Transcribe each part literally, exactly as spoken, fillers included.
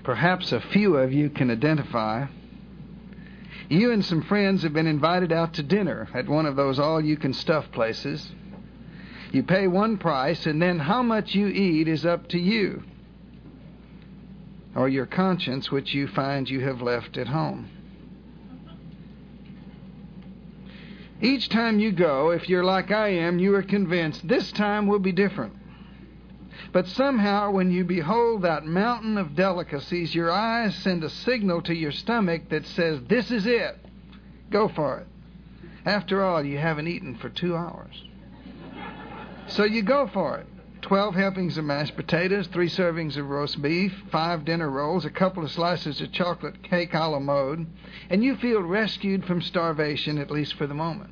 perhaps a few of you can identify. You and some friends have been invited out to dinner at one of those all-you-can-stuff places. You pay one price, and then how much you eat is up to you, or your conscience, which you find you have left at home. Each time you go, if you're like I am, you are convinced this time will be different. But somehow, when you behold that mountain of delicacies, your eyes send a signal to your stomach that says, this is it. Go for it. After all, you haven't eaten for two hours. So you go for it. Twelve helpings of mashed potatoes, three servings of roast beef, five dinner rolls, a couple of slices of chocolate cake a la mode, and you feel rescued from starvation, at least for the moment.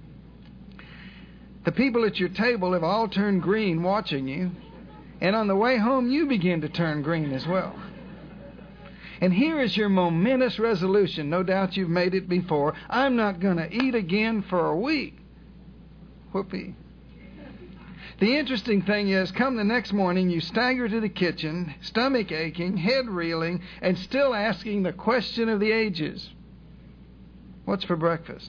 The people at your table have all turned green watching you, and on the way home you begin to turn green as well. And here is your momentous resolution. No doubt you've made it before. I'm not going to eat again for a week. Whoopee. The interesting thing is, come the next morning, you stagger to the kitchen, stomach aching, head reeling, and still asking the question of the ages. What's for breakfast?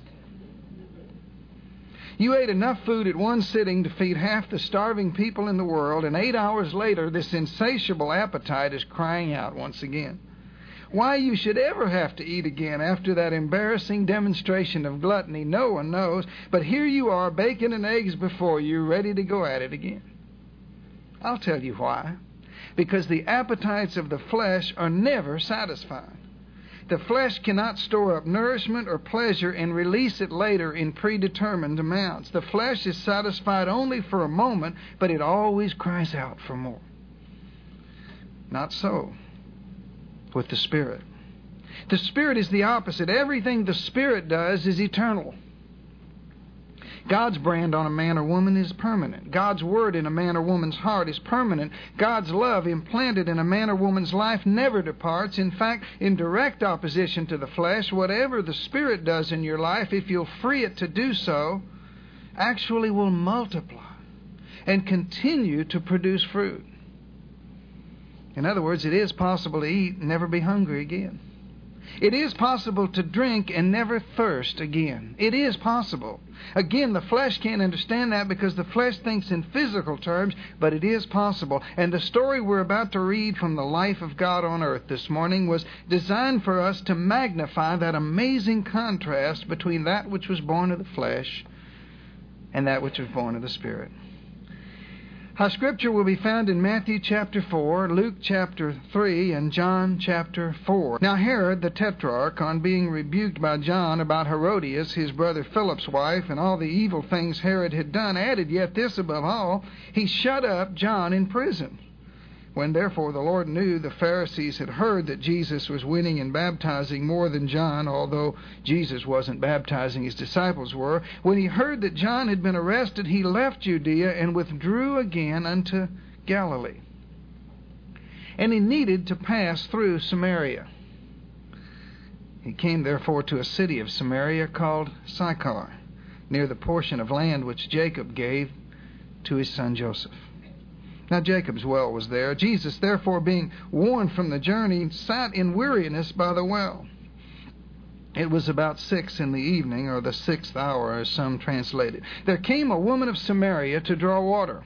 You ate enough food at one sitting to feed half the starving people in the world, and eight hours later, this insatiable appetite is crying out once again. Why you should ever have to eat again after that embarrassing demonstration of gluttony, no one knows, but here you are, bacon and eggs before you, ready to go at it again. I'll tell you why. Because the appetites of the flesh are never satisfied. The flesh cannot store up nourishment or pleasure and release it later in predetermined amounts. The flesh is satisfied only for a moment, but it always cries out for more. Not so with the Spirit. The Spirit is the opposite. Everything the Spirit does is eternal. God's brand on a man or woman is permanent. God's word in a man or woman's heart is permanent. God's love implanted in a man or woman's life never departs. In fact, in direct opposition to the flesh, whatever the Spirit does in your life, if you'll free it to do so, actually will multiply and continue to produce fruit. In other words, it is possible to eat and never be hungry again. It is possible to drink and never thirst again. It is possible. Again, the flesh can't understand that because the flesh thinks in physical terms, but it is possible. And the story we're about to read from the life of God on earth this morning was designed for us to magnify that amazing contrast between that which was born of the flesh and that which was born of the Spirit. Our scripture will be found in Matthew chapter four, Luke chapter three, and John chapter four. Now Herod the Tetrarch, on being rebuked by John about Herodias, his brother Philip's wife, and all the evil things Herod had done, added yet this above all, he shut up John in prison. When therefore the Lord knew the Pharisees had heard that Jesus was winning and baptizing more than John, although Jesus wasn't baptizing, his disciples were, when he heard that John had been arrested, he left Judea and withdrew again unto Galilee. And he needed to pass through Samaria. He came therefore to a city of Samaria called Sychar, near the portion of land which Jacob gave to his son Joseph. Now Jacob's well was there. Jesus, therefore, being worn from the journey, sat in weariness by the well. It was about six in the evening, or the sixth hour, as some translate it. There came a woman of Samaria to draw water.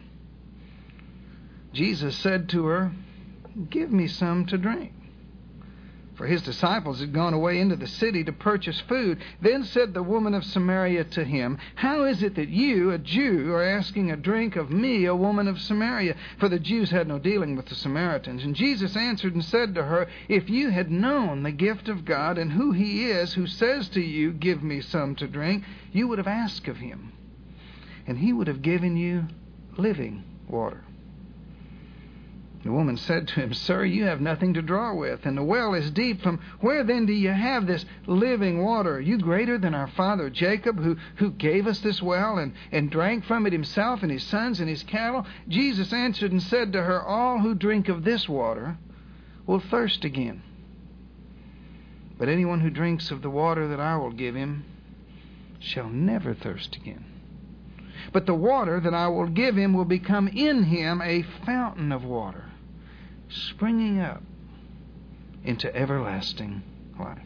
Jesus said to her, "Give me some to drink." For his disciples had gone away into the city to purchase food. Then said the woman of Samaria to him, "How is it that you, a Jew, are asking a drink of me, a woman of Samaria?" For the Jews had no dealing with the Samaritans. And Jesus answered and said to her, "If you had known the gift of God and who he is who says to you, 'Give me some to drink,' you would have asked of him, and he would have given you living water." The woman said to him, "Sir, you have nothing to draw with, and the well is deep. From where then do you have this living water? Are you greater than our father Jacob, who, who gave us this well and, and drank from it himself and his sons and his cattle?" Jesus answered and said to her, "All who drink of this water will thirst again. But anyone who drinks of the water that I will give him shall never thirst again. But the water that I will give him will become in him a fountain of water, springing up into everlasting life.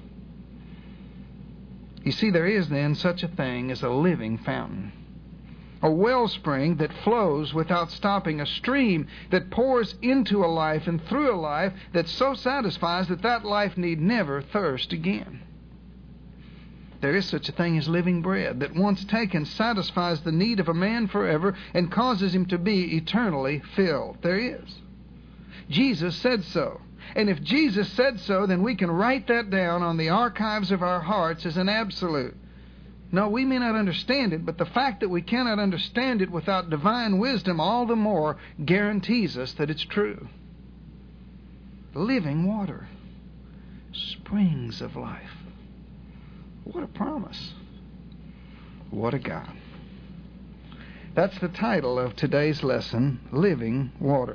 You see, there is then such a thing as a living fountain, a wellspring that flows without stopping, a stream that pours into a life and through a life that so satisfies that that life need never thirst again. There is such a thing as living bread that once taken satisfies the need of a man forever and causes him to be eternally filled. There is. Jesus said so. And if Jesus said so, then we can write that down on the archives of our hearts as an absolute. No, we may not understand it, but the fact that we cannot understand it without divine wisdom all the more guarantees us that it's true. Living water. Springs of life. What a promise. What a God. That's the title of today's lesson, Living Water.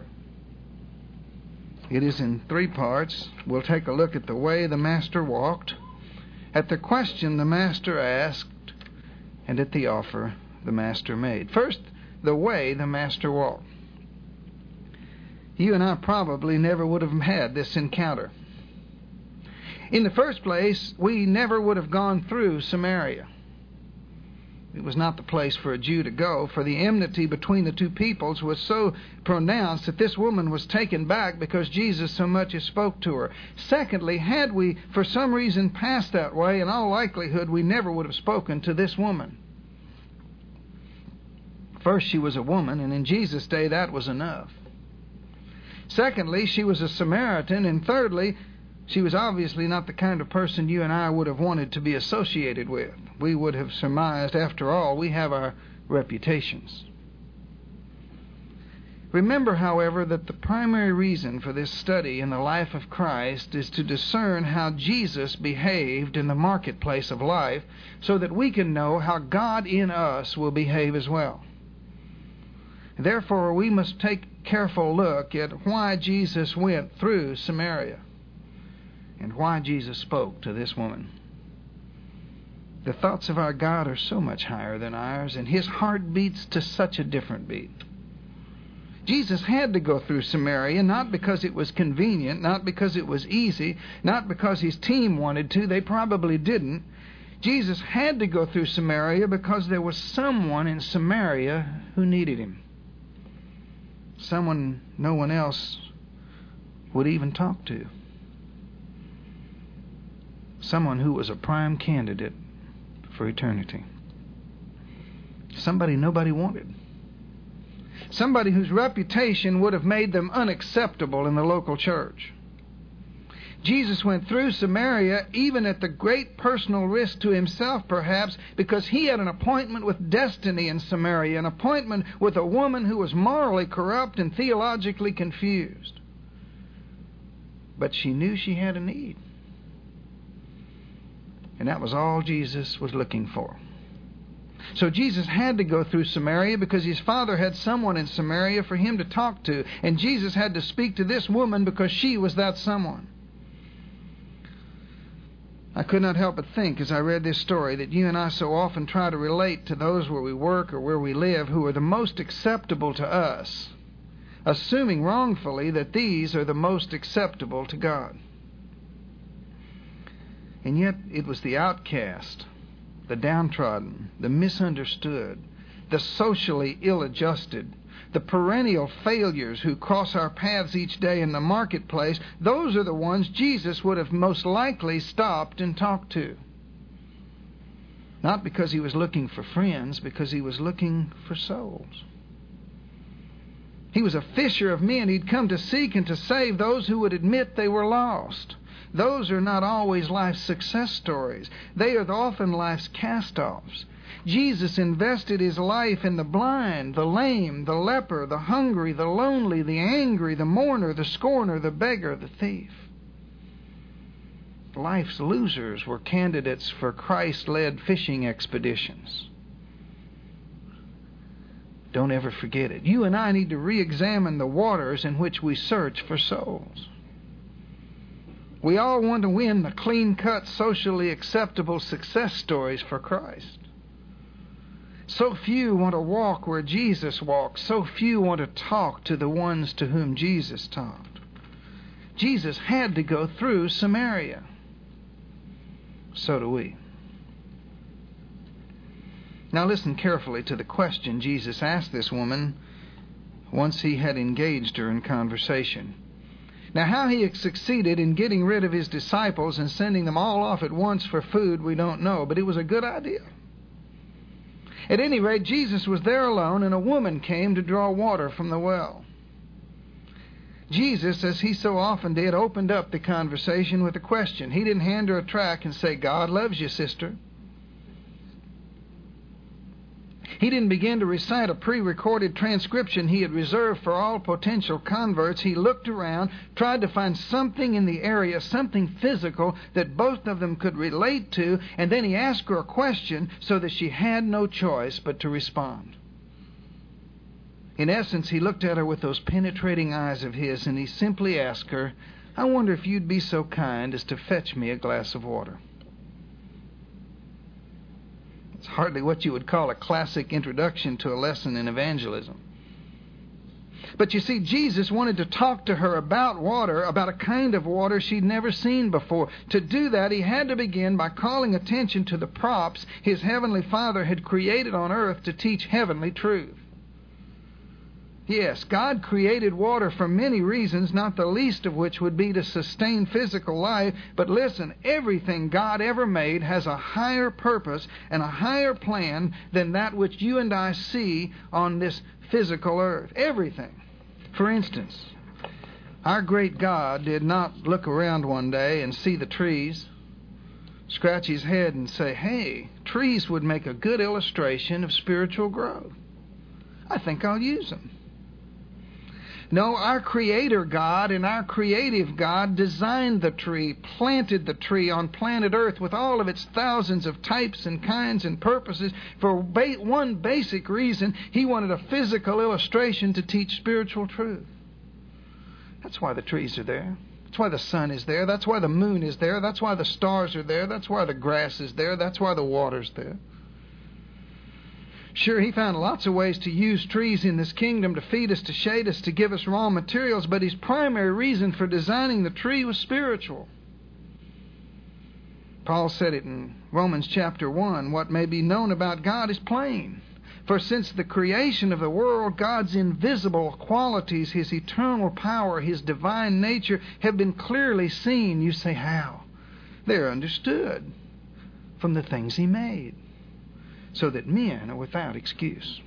It is in three parts. We'll take a look at the way the Master walked, at the question the Master asked, and at the offer the Master made. First, the way the Master walked. You and I probably never would have had this encounter. In the first place, we never would have gone through Samaria. It was not the place for a Jew to go, for the enmity between the two peoples was so pronounced that this woman was taken back because Jesus so much as spoke to her. Secondly, had we for some reason passed that way, in all likelihood we never would have spoken to this woman. First, she was a woman, and in Jesus' day that was enough. Secondly, she was a Samaritan, and thirdly, she was obviously not the kind of person you and I would have wanted to be associated with. We would have surmised, after all, we have our reputations. Remember, however, that the primary reason for this study in the life of Christ is to discern how Jesus behaved in the marketplace of life so that we can know how God in us will behave as well. Therefore, we must take a careful look at why Jesus went through Samaria and why Jesus spoke to this woman. The thoughts of our God are so much higher than ours, and His heart beats to such a different beat. Jesus had to go through Samaria, not because it was convenient, not because it was easy, not because His team wanted to. They probably didn't. Jesus had to go through Samaria because there was someone in Samaria who needed Him. Someone no one else would even talk to. Someone who was a prime candidate for eternity. Somebody nobody wanted. Somebody whose reputation would have made them unacceptable in the local church. Jesus went through Samaria even at the great personal risk to Himself, perhaps, because He had an appointment with destiny in Samaria, an appointment with a woman who was morally corrupt and theologically confused. But she knew she had a need. And that was all Jesus was looking for. So Jesus had to go through Samaria because His Father had someone in Samaria for Him to talk to. And Jesus had to speak to this woman because she was that someone. I could not help but think as I read this story that you and I so often try to relate to those where we work or where we live who are the most acceptable to us, assuming wrongfully that these are the most acceptable to God. And yet it was the outcast, the downtrodden, the misunderstood, the socially ill-adjusted, the perennial failures who cross our paths each day in the marketplace. Those are the ones Jesus would have most likely stopped and talked to. Not because He was looking for friends, because He was looking for souls. He was a fisher of men. He'd come to seek and to save those who would admit they were lost. Those are not always life's success stories. They are often life's cast-offs. Jesus invested His life in the blind, the lame, the leper, the hungry, the lonely, the angry, the mourner, the scorner, the beggar, the thief. Life's losers were candidates for Christ-led fishing expeditions. Don't ever forget it. You and I need to re-examine the waters in which we search for souls. We all want to win the clean-cut, socially acceptable success stories for Christ. So few want to walk where Jesus walked. So few want to talk to the ones to whom Jesus talked. Jesus had to go through Samaria. So do we. Now listen carefully to the question Jesus asked this woman once he had engaged her in conversation. Now, how he had succeeded in getting rid of his disciples and sending them all off at once for food, we don't know, but it was a good idea. At any rate, Jesus was there alone, and a woman came to draw water from the well. Jesus, as he so often did, opened up the conversation with a question. He didn't hand her a tract and say, "God loves you, sister." He didn't begin to recite a pre-recorded transcription he had reserved for all potential converts. He looked around, tried to find something in the area, something physical that both of them could relate to, and then he asked her a question so that she had no choice but to respond. In essence, he looked at her with those penetrating eyes of his, and he simply asked her, "I wonder if you'd be so kind as to fetch me a glass of water." It's hardly what you would call a classic introduction to a lesson in evangelism. But you see, Jesus wanted to talk to her about water, about a kind of water she'd never seen before. To do that, he had to begin by calling attention to the props his heavenly Father had created on earth to teach heavenly truth. Yes, God created water for many reasons, not the least of which would be to sustain physical life. But listen, everything God ever made has a higher purpose and a higher plan than that which you and I see on this physical earth. Everything. For instance, our great God did not look around one day and see the trees, scratch his head and say, "Hey, trees would make a good illustration of spiritual growth. I think I'll use them." No, our Creator God and our creative God designed the tree, planted the tree on planet Earth with all of its thousands of types and kinds and purposes for ba- one basic reason. He wanted a physical illustration to teach spiritual truth. That's why the trees are there. That's why the sun is there. That's why the moon is there. That's why the stars are there. That's why the grass is there. That's why the water's there. Sure, he found lots of ways to use trees in this kingdom to feed us, to shade us, to give us raw materials, but his primary reason for designing the tree was spiritual. Paul said it in Romans chapter one, "What may be known about God is plain. For since the creation of the world, God's invisible qualities, his eternal power, his divine nature, have been clearly seen." You say, how? They're understood from the things he made, so that men are without excuse.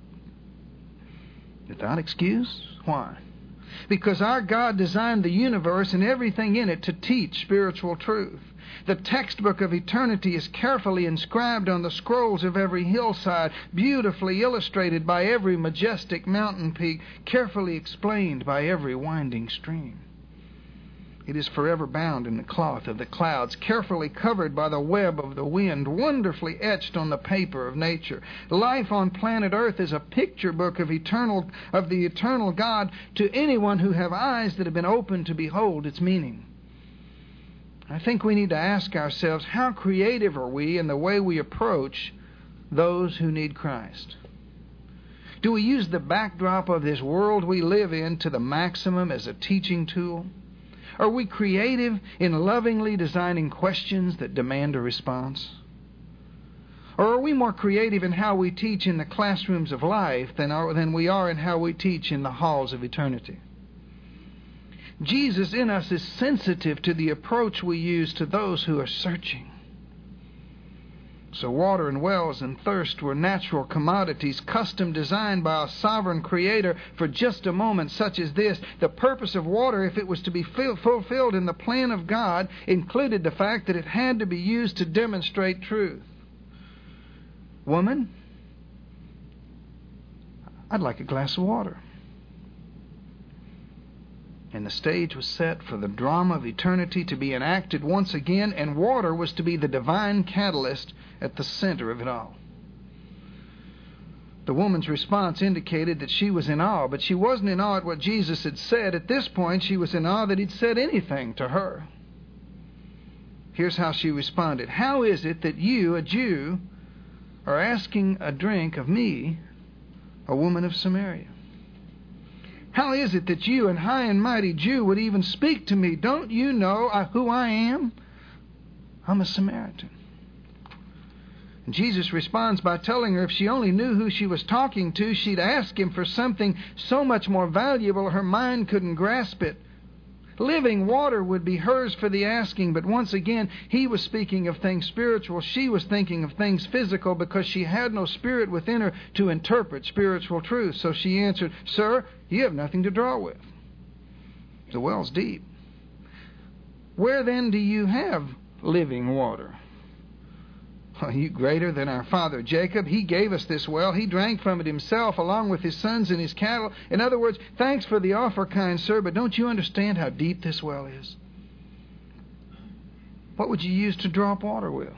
Without excuse? Why? Because our God designed the universe and everything in it to teach spiritual truth. The textbook of eternity is carefully inscribed on the scrolls of every hillside, beautifully illustrated by every majestic mountain peak, carefully explained by every winding stream. It is forever bound in the cloth of the clouds, carefully covered by the web of the wind, wonderfully etched on the paper of nature. Life on planet Earth is a picture book of eternal of the eternal God to anyone who have eyes that have been opened to behold its meaning. I think we need to ask ourselves, how creative are we in the way we approach those who need Christ? Do we use the backdrop of this world we live in to the maximum as a teaching tool? Are we creative in lovingly designing questions that demand a response? Or are we more creative in how we teach in the classrooms of life than, are, than we are in how we teach in the halls of eternity? Jesus in us is sensitive to the approach we use to those who are searching. So water and wells and thirst were natural commodities, custom designed by a sovereign creator for just a moment such as this. The purpose of water, if it was to be fulfilled in the plan of God, included the fact that it had to be used to demonstrate truth. Woman, I'd like a glass of water. And the stage was set for the drama of eternity to be enacted once again, and water was to be the divine catalyst at the center of it all. The woman's response indicated that she was in awe, but she wasn't in awe at what Jesus had said. At this point, she was in awe that he'd said anything to her. Here's how she responded. "How is it that you, a Jew, are asking a drink of me, a woman of Samaria?" How is it that you, a high and mighty Jew, would even speak to me? Don't you know who I am? I'm a Samaritan. And Jesus responds by telling her if she only knew who she was talking to, she'd ask him for something so much more valuable her mind couldn't grasp it. Living water would be hers for the asking, but once again, he was speaking of things spiritual. She was thinking of things physical because she had no spirit within her to interpret spiritual truth. So she answered, "Sir, you have nothing to draw with. The well's deep. Where then do you have living water?" Are you greater than our father Jacob? He gave us this well. He drank from it himself, along with his sons and his cattle. In other words, thanks for the offer, kind sir, but don't you understand how deep this well is? What would you use to draw up water with?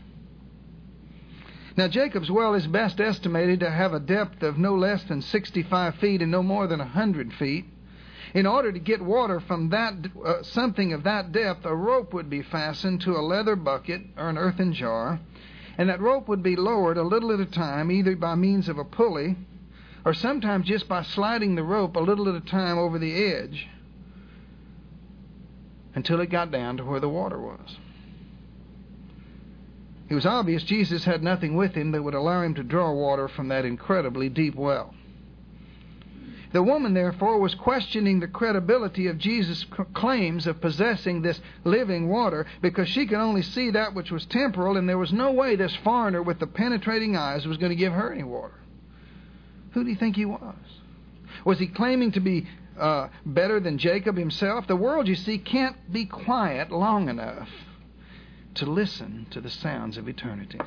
Now, Jacob's well is best estimated to have a depth of no less than sixty-five feet and no more than one hundred feet. In order to get water from that uh, something of that depth, a rope would be fastened to a leather bucket or an earthen jar. And that rope would be lowered a little at a time, either by means of a pulley, or sometimes just by sliding the rope a little at a time over the edge, until it got down to where the water was. It was obvious Jesus had nothing with him that would allow him to draw water from that incredibly deep well. The woman, therefore, was questioning the credibility of Jesus' claims of possessing this living water because she could only see that which was temporal, and there was no way this foreigner with the penetrating eyes was going to give her any water. Who do you think he was? Was he claiming to be uh, better than Jacob himself? The world, you see, can't be quiet long enough to listen to the sounds of eternity.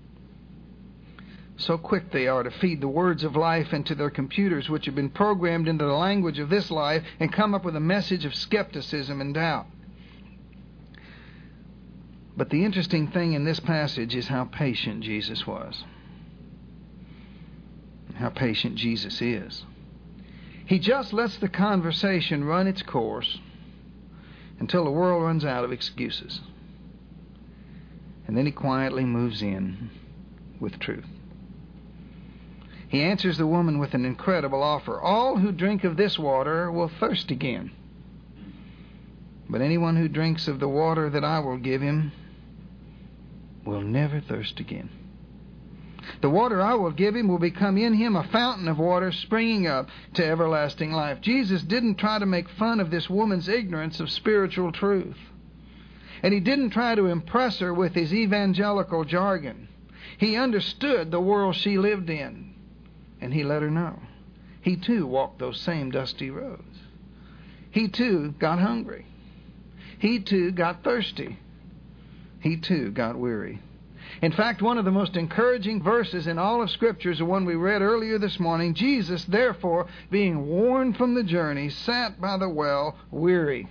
So quick they are to feed the words of life into their computers, which have been programmed into the language of this life, and come up with a message of skepticism and doubt. But the interesting thing in this passage is how patient Jesus was. How patient Jesus is. He just lets the conversation run its course until the world runs out of excuses. And then he quietly moves in with truth. He answers the woman with an incredible offer. All who drink of this water will thirst again. But anyone who drinks of the water that I will give him will never thirst again. The water I will give him will become in him a fountain of water springing up to everlasting life. Jesus didn't try to make fun of this woman's ignorance of spiritual truth. And he didn't try to impress her with his evangelical jargon. He understood the world she lived in. And he let her know. He too walked those same dusty roads. He too got hungry. He too got thirsty. He too got weary. In fact, one of the most encouraging verses in all of Scripture is the one we read earlier this morning. Jesus, therefore, being worn from the journey, sat by the well, weary.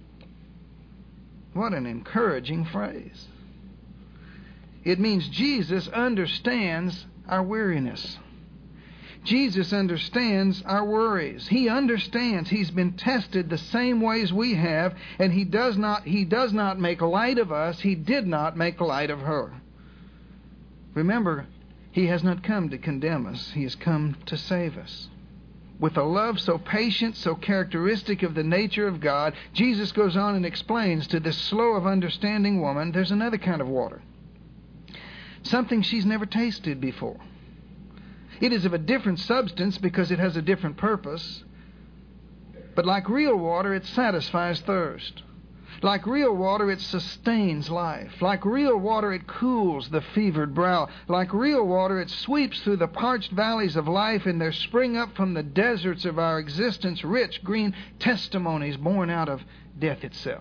What an encouraging phrase. It means Jesus understands our weariness. Jesus understands our worries. He understands. He's been tested the same ways we have, and he does not he does not make light of us. He did not make light of her. Remember, he has not come to condemn us. He has come to save us. With a love so patient, so characteristic of the nature of God, Jesus goes on and explains to this slow of understanding woman, there's another kind of water. Something she's never tasted before. It is of a different substance because it has a different purpose. But like real water, it satisfies thirst. Like real water, it sustains life. Like real water, it cools the fevered brow. Like real water, it sweeps through the parched valleys of life, and there spring up from the deserts of our existence rich green testimonies born out of death itself.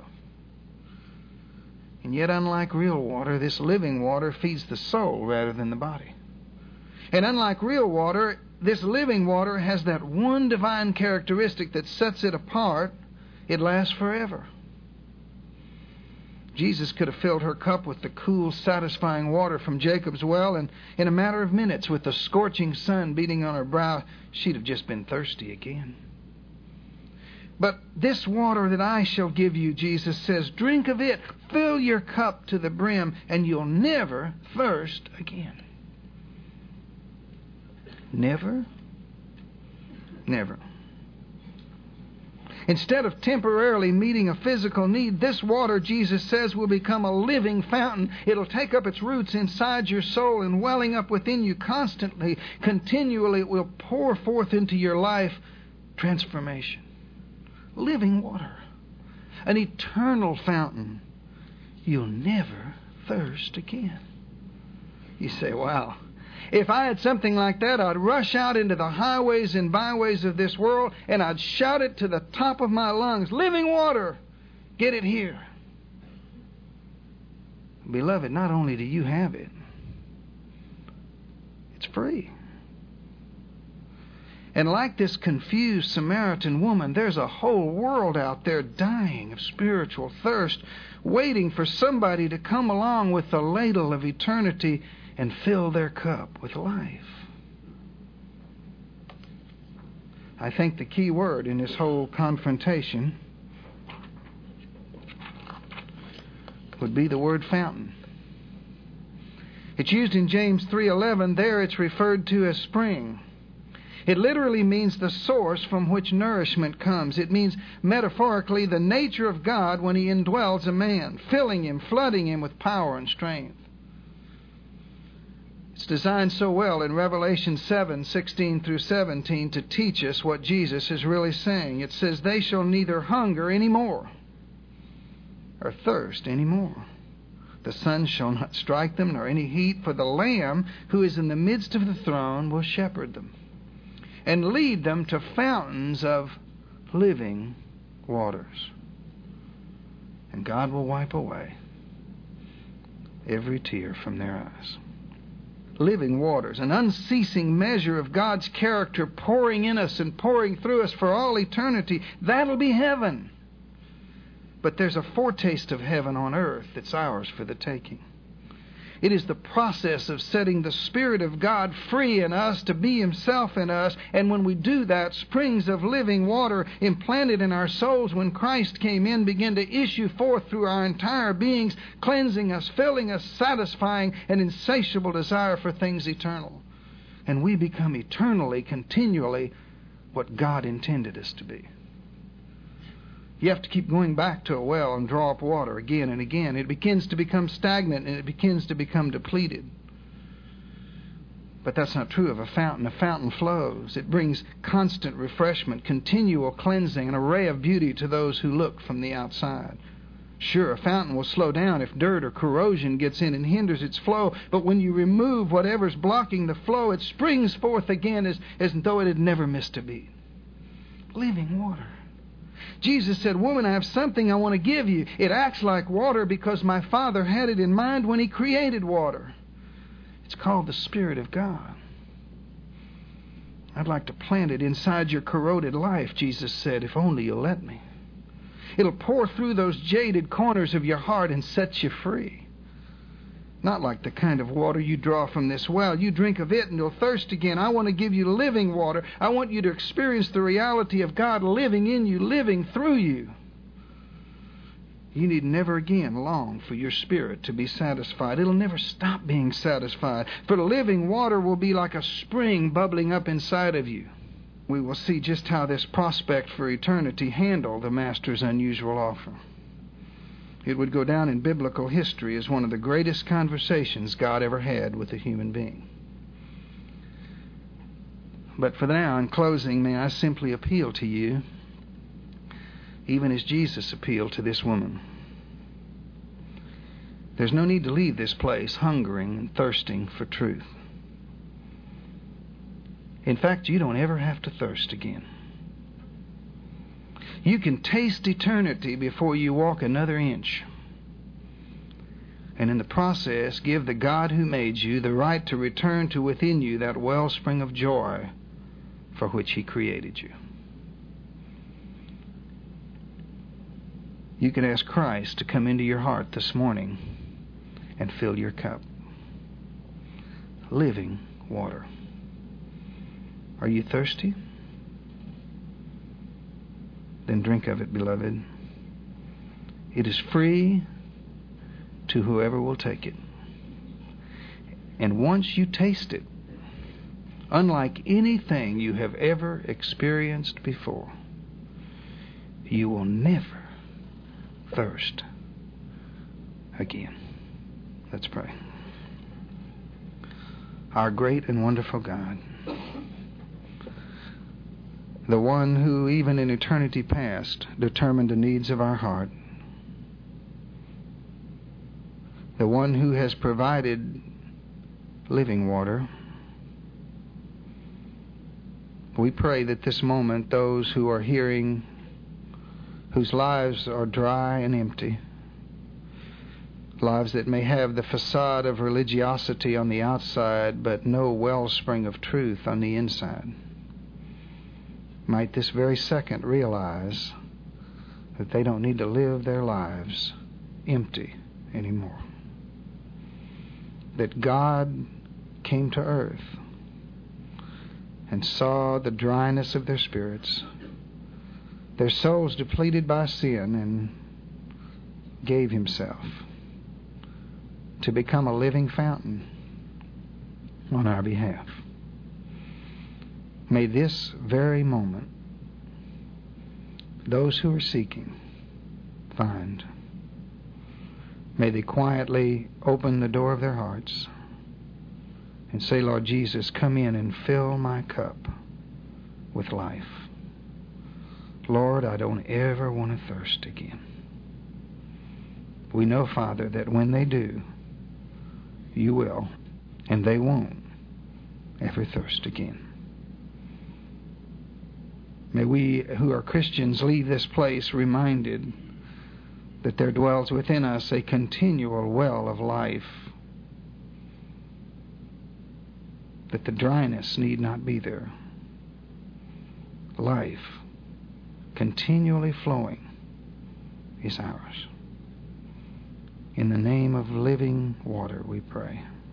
And yet, unlike real water, this living water feeds the soul rather than the body. And unlike real water, this living water has that one divine characteristic that sets it apart. It lasts forever. Jesus could have filled her cup with the cool, satisfying water from Jacob's well, and in a matter of minutes, with the scorching sun beating on her brow, she'd have just been thirsty again. But this water that I shall give you, Jesus says, drink of it, fill your cup to the brim, and you'll never thirst again. Never? Never. Instead of temporarily meeting a physical need, this water, Jesus says, will become a living fountain. It'll take up its roots inside your soul and welling up within you constantly, continually, it will pour forth into your life transformation. Living water. An eternal fountain. You'll never thirst again. You say, wow. If I had something like that, I'd rush out into the highways and byways of this world and I'd shout it to the top of my lungs. Living water! Get it here. Beloved, not only do you have it, it's free. And like this confused Samaritan woman, there's a whole world out there dying of spiritual thirst, waiting for somebody to come along with the ladle of eternity and fill their cup with life. I think the key word in this whole confrontation would be the word fountain. It's used in James three eleven. There it's referred to as spring. It literally means the source from which nourishment comes. It means, metaphorically, the nature of God when He indwells a man, filling him, flooding him with power and strength. It's designed so well in Revelation seven, sixteen through seventeen to teach us what Jesus is really saying. It says, they shall neither hunger any more or thirst any more. The sun shall not strike them, nor any heat, for the Lamb who is in the midst of the throne will shepherd them and lead them to fountains of living waters. And God will wipe away every tear from their eyes. Living waters, an unceasing measure of God's character pouring in us and pouring through us for all eternity. That'll be heaven. But there's a foretaste of heaven on earth that's ours for the taking. It is the process of setting the Spirit of God free in us to be Himself in us. And when we do that, springs of living water implanted in our souls when Christ came in begin to issue forth through our entire beings, cleansing us, filling us, satisfying an insatiable desire for things eternal. And we become eternally, continually what God intended us to be. You have to keep going back to a well and draw up water again and again. It begins to become stagnant and it begins to become depleted. But that's not true of a fountain. A fountain flows. It brings constant refreshment, continual cleansing, an array of beauty to those who look from the outside. Sure, a fountain will slow down if dirt or corrosion gets in and hinders its flow, but when you remove whatever's blocking the flow, it springs forth again as, as though it had never missed a beat. Living water. Jesus said, woman, I have something I want to give you. It acts like water because my Father had it in mind when He created water. It's called the Spirit of God. I'd like to plant it inside your corroded life, Jesus said, if only you'll let me. It'll pour through those jaded corners of your heart and set you free. Not like the kind of water you draw from this well. You drink of it and you'll thirst again. I want to give you living water. I want you to experience the reality of God living in you, living through you. You need never again long for your spirit to be satisfied. It'll never stop being satisfied. For living water will be like a spring bubbling up inside of you. We will see just how this prospect for eternity handled the Master's unusual offer. It would go down in biblical history as one of the greatest conversations God ever had with a human being. But for now, in closing, may I simply appeal to you, even as Jesus appealed to this woman. There's no need to leave this place hungering and thirsting for truth. In fact, you don't ever have to thirst again. You can taste eternity before you walk another inch. And in the process, give the God who made you the right to return to within you that wellspring of joy for which He created you. You can ask Christ to come into your heart this morning and fill your cup. Living water. Are you thirsty? Then drink of it, beloved. It is free to whoever will take it. And once you taste it, unlike anything you have ever experienced before, you will never thirst again. Let's pray. Our great and wonderful God, the one who even in eternity past determined the needs of our heart, the one who has provided living water, we pray that this moment those who are hearing, whose lives are dry and empty, lives that may have the facade of religiosity on the outside but no wellspring of truth on the inside, might this very second realize that they don't need to live their lives empty anymore. That God came to earth and saw the dryness of their spirits, their souls depleted by sin, and gave himself to become a living fountain on our behalf. May this very moment those who are seeking find. May they quietly open the door of their hearts and say, Lord Jesus, come in and fill my cup with life. Lord, I don't ever want to thirst again. We know, Father, that when they do, you will, and they won't ever thirst again. May we who are Christians leave this place reminded that there dwells within us a continual well of life, that the dryness need not be there. Life, continually flowing, is ours. In the name of living water we pray.